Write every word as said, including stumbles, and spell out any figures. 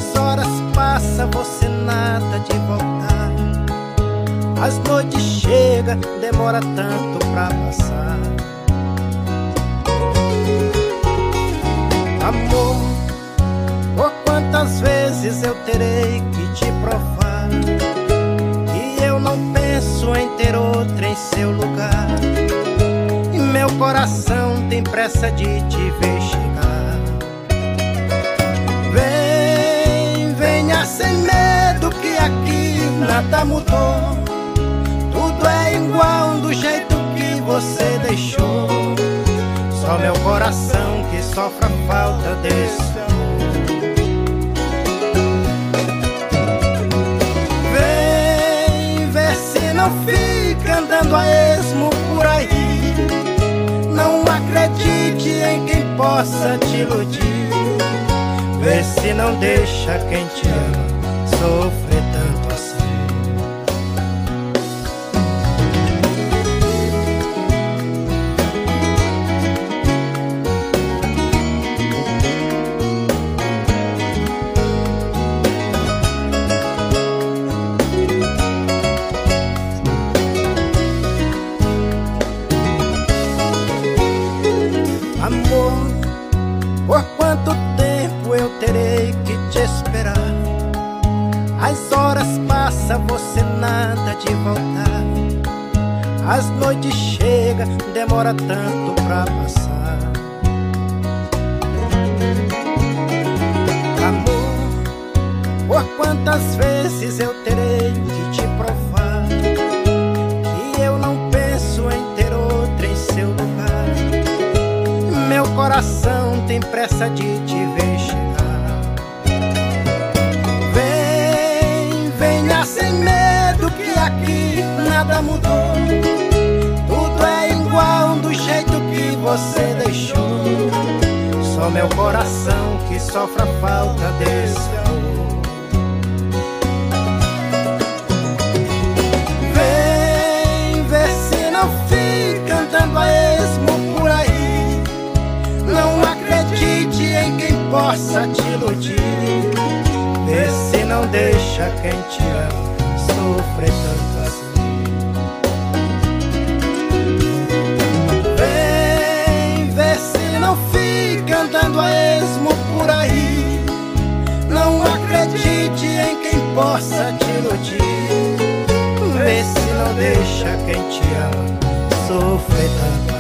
As horas passam, você nada de voltar. As noites chegam, demora tanto pra passar. Amor, por quantas vezes eu terei que te provar que eu não penso em ter outra em seu lugar. E meu coração tem pressa de te ver chegar. Vem, venha sem medo que aqui nada mudou. Tudo é igual do jeito que você deixou. Só meu coração que sofre a falta desse amor. Vem ver se não fica andando a esmo por aí. Não acredite em quem possa te iludir. Vê se não deixa quem te ama sofrer tanto assim. Amor, por quanto tempo eu terei que te esperar? As horas passam, você nada de voltar. As noites chegam, demora tanto pra passar. Amor, por quantas vezes eu terei que te provar que eu não penso em ter outra em seu lugar. Meu coração tem pressa de te ver chegar. Vem, venha sem medo que aqui nada mudou. Tudo é igual do jeito que você deixou. Só meu coração que sofre a falta desse amor. Vem ver se não fica andando a esmo por aí. Não acredite em quem possa te iludir. Vê se não deixa quem te ama sofrer tanto assim. Vem, vê se não fica andando a esmo por aí. Não acredite em quem possa te iludir. Vê se não deixa quem te ama sofrer tanto assim.